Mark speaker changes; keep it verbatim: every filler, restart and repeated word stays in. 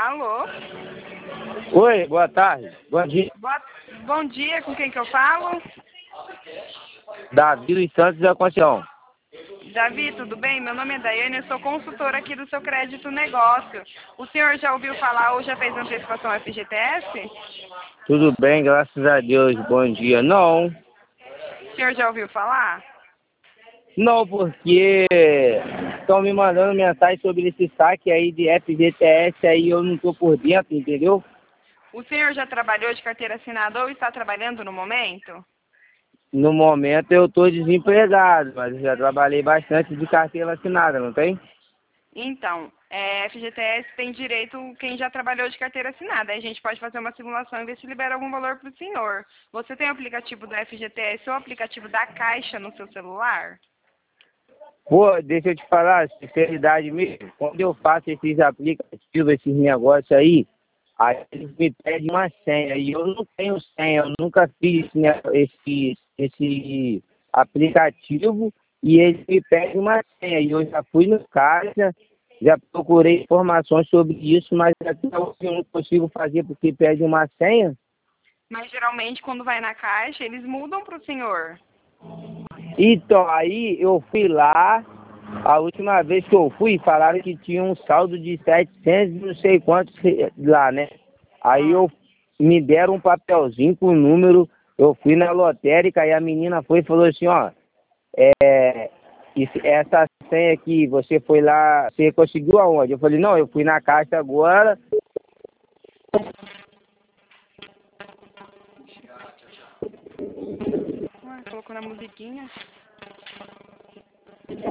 Speaker 1: Alô?
Speaker 2: Oi, boa tarde. Bom dia.
Speaker 1: Boa... Bom dia, com quem que eu falo?
Speaker 2: Davi dos Santos da Conceição.
Speaker 1: Davi, tudo bem? Meu nome é Daiane, eu sou consultora aqui do seu crédito negócio. O senhor já ouviu falar ou já fez antecipação F G T S?
Speaker 2: Tudo bem, graças a Deus. Bom dia. Não.
Speaker 1: O senhor já ouviu falar?
Speaker 2: Não, porque estão me mandando mensagem sobre esse saque aí de F G T S aí, eu não tô por dentro, entendeu?
Speaker 1: O senhor já trabalhou de carteira assinada ou está trabalhando no momento?
Speaker 2: No momento eu tô desempregado, mas eu já trabalhei bastante de carteira assinada, não tem?
Speaker 1: Então, é, F G T S tem direito quem já trabalhou de carteira assinada. Aí a gente pode fazer uma simulação e ver se libera algum valor para o senhor. Você tem o aplicativo do F G T S ou o aplicativo da Caixa no seu celular?
Speaker 2: Pô, deixa eu te falar, sinceridade mesmo, quando eu faço esses aplicativos, esses negócios aí, aí eles me pedem uma senha, e eu não tenho senha, eu nunca fiz esse, ne- esse, esse aplicativo, e eles me pedem uma senha, e eu já fui no caixa, já procurei informações sobre isso, mas até hoje eu não consigo fazer porque pede uma senha.
Speaker 1: Mas geralmente quando vai na Caixa, eles mudam para o senhor.
Speaker 2: Então, aí eu fui lá, a última vez que eu fui, falaram que tinha um saldo de setecentos e não sei quantos re- lá, né? Aí
Speaker 1: Ah.
Speaker 2: eu me deram um papelzinho com o número, eu fui na lotérica e a menina foi e falou assim, ó, é, isso- essa senha aqui, você foi lá, você conseguiu aonde? Eu falei, não, eu fui na caixa agora.
Speaker 1: Ah, colocou na musiquinha.